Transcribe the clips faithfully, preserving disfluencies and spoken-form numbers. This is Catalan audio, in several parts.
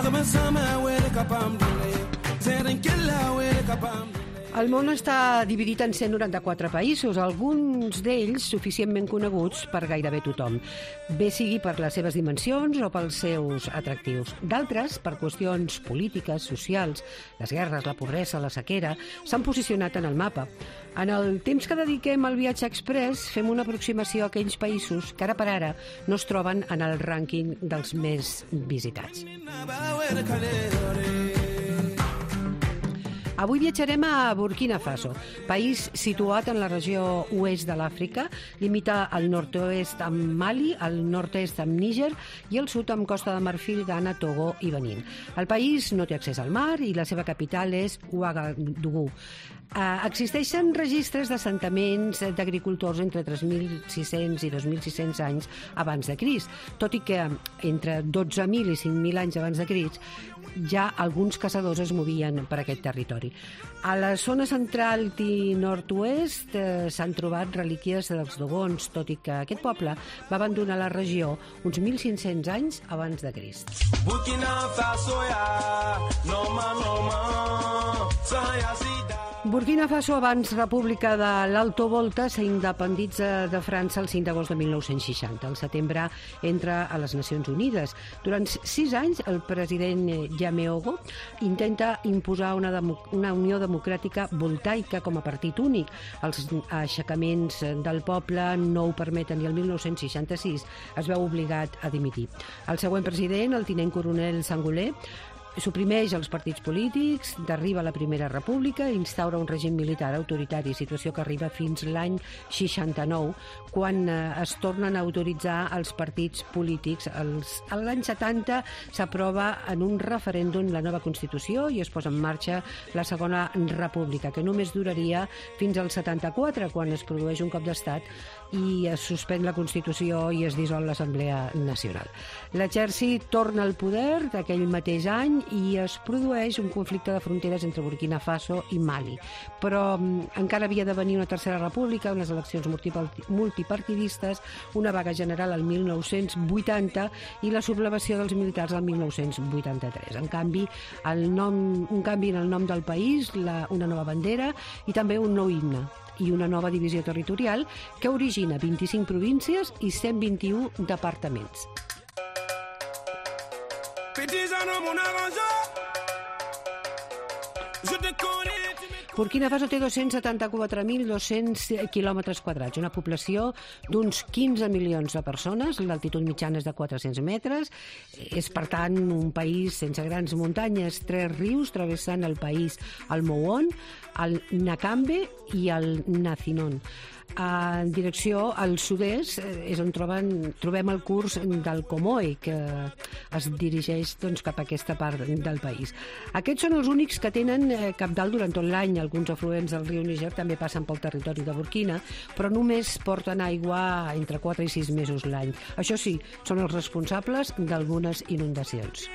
El món està dividit en cent noranta-quatre països, alguns d'ells suficientment coneguts per gairebé tothom, bé sigui per les seves dimensions o pels seus atractius. D'altres, per qüestions polítiques, socials, les guerres, la pobresa, la sequera, s'han posicionat en el mapa. En el temps que dediquem al viatge express, fem una aproximació a aquells països que ara per ara no es troben en el rànquing dels més visitats. Avui viatjarem a Burkina Faso, país situat en la regió oest de l'Àfrica, limita al nord-oest amb Mali, al nord-est amb Níger i al sud amb Costa de Marfil, Ghana, Togo i Benín. El país no té accés al mar i la seva capital és Ouagadougou. Uh, existeixen registres d'assentaments d'agricultors entre tres mil sis-cents i dos mil sis-cents anys abans de Crist, tot i que entre dotze mil i cinc mil anys abans de Crist ja alguns caçadors es movien per aquest territori. A la zona central i nord-oest eh, s'han trobat relíquies dels dogons, tot i que aquest poble va abandonar la regió uns mil cinc-cents anys abans de Crist. Burkina Faso, ya, noma, noma, Burkina Faso, abans república de l'Alto Volta, s'independitza de França el cinc d'agost de mil nou-cents seixanta. Al setembre entra a les Nacions Unides. Durant sis anys, el president Yameogo intenta imposar una, demo, una unió democràtica voltaica com a partit únic. Els aixecaments del poble no ho permeten i el mil nou-cents seixanta-sis es veu obligat a dimitir. El següent president, el tinent coronel Sangoulé, suprimeix els partits polítics, derriba la Primera República i instaura un règim militar autoritari, situació que arriba fins l'any seixanta-nou, quan es tornen a autoritzar els partits polítics. L'any setanta s'aprova en un referèndum la nova Constitució i es posa en marxa la Segona República, que només duraria fins al setanta-quatre, quan es produeix un cop d'estat i es suspèn la Constitució i es dissol l'Assemblea Nacional. L'exèrcit torna al poder d'aquell mateix any i es produeix un conflicte de fronteres entre Burkina Faso i Mali. Però encara havia de venir una tercera república, unes eleccions multipartidistes, una vaga general al mil nou-cents vuitanta i la sublevació dels militars al mil nou-cents vuitanta-tres. En canvi, el nom, un canvi en el nom del país, la, una nova bandera i també un nou himne i una nova divisió territorial que origina vint-i-cinc províncies i cent vint-i-u departaments. Burkina Faso té dos-cents setanta-quatre mil dos-cents quilòmetres quadrats, una població d'uns quinze milions de persones, l'altitud mitjana és de quatre-cents metres, és per tant un país sense grans muntanyes, tres rius travessen el país, el Mouon, el Nakambe i el Nazinon. En direcció al sud-est és on troben, trobem el curs del Comoe, que es dirigeix doncs, cap a aquesta part del país. Aquests són els únics que tenen cabdal durant tot l'any. Alguns afluents del riu Níger també passen pel territori de Burkina, però només porten aigua entre quatre i sis mesos l'any. Això sí, són els responsables d'algunes inundacions.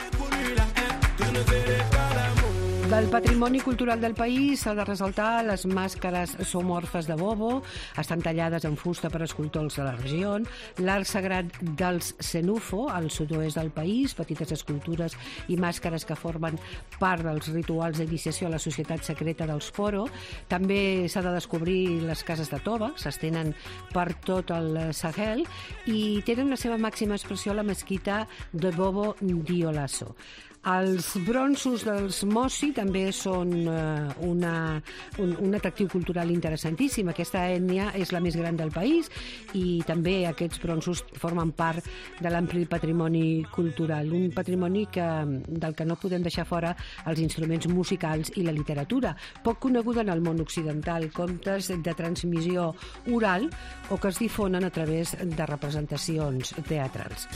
Del patrimoni cultural del país s'ha de ressaltar les màscares zoomorfes de Bobo, estan tallades en fusta per escultors de la regió, l'art sagrat dels Senufo, al sud-oest del país, petites escultures i màscares que formen part dels rituals d'iniciació a la societat secreta dels Foro. També s'ha de descobrir les cases de Toba, s'estenen per tot el Sahel i tenen la seva màxima expressió a la mesquita de Bobo Dioulasso. Els bronzos dels Mossi també són uh, una, un, un atractiu cultural interessantíssim. Aquesta ètnia és la més gran del país i també aquests bronzos formen part de l'ampli patrimoni cultural, un patrimoni que, del que no podem deixar fora els instruments musicals i la literatura, poc coneguda en el món occidental, contes de transmissió oral o que es difonen a través de representacions teatrals.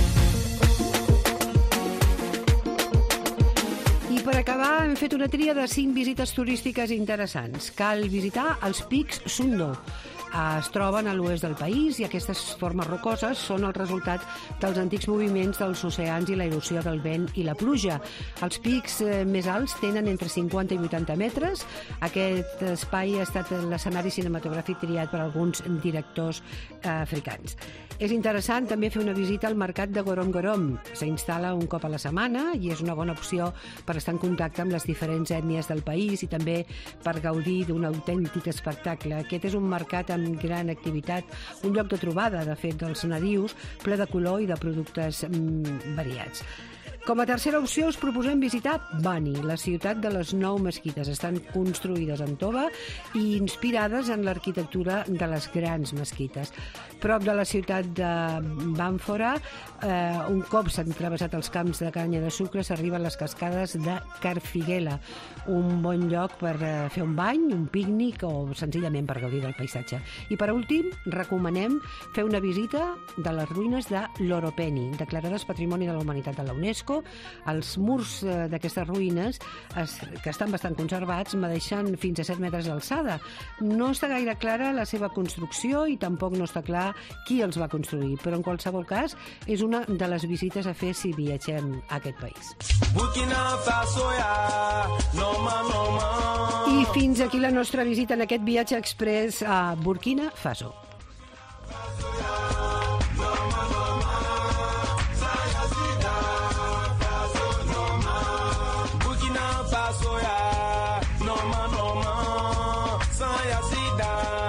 I per acabar hem fet una tria de cinc visites turístiques interessants. Cal visitar els pics Sundo. Es troben a l'oest del país i aquestes formes rocoses són el resultat dels antics moviments dels oceans i la erosió del vent i la pluja. Els pics més alts tenen entre cinquanta i vuitanta metres. Aquest espai ha estat l'escenari cinematogràfic triat per alguns directors africans. És interessant també fer una visita al mercat de Gorom Gorom. S'instal·la un cop a la setmana i és una bona opció per estar en contacte amb les diferents ètnies del país i també per gaudir d'un autèntic espectacle. Aquest és un mercat amb gran activitat, un lloc de trobada, de fet, dels nadius, ple de color i de productes mm, variats. Com a tercera opció us proposem visitar Bani, la ciutat de les nou mesquites. Estan construïdes en tova i inspirades en l'arquitectura de les grans mesquites. Prop de la ciutat de Bamfora, eh, un cop s'han travessat els camps de canya de sucre, s'arriben a les cascades de Karfigela, un bon lloc per eh, fer un bany, un pícnic o senzillament per gaudir del paisatge. I per últim, recomanem fer una visita de les ruïnes de l'Oropeni, declarades Patrimoni de la Humanitat de la UNESCO. Els murs eh, d'aquestes ruïnes, es, que estan bastant conservats, medeixen fins a set metres d'alçada. No està gaire clara la seva construcció i tampoc no està clar qui els va construir, però en qualsevol cas és una de les visites a fer si viatgem a aquest país. I fins aquí la nostra visita en aquest viatge express a Burkina Faso. Noma, noma, sans ya sida.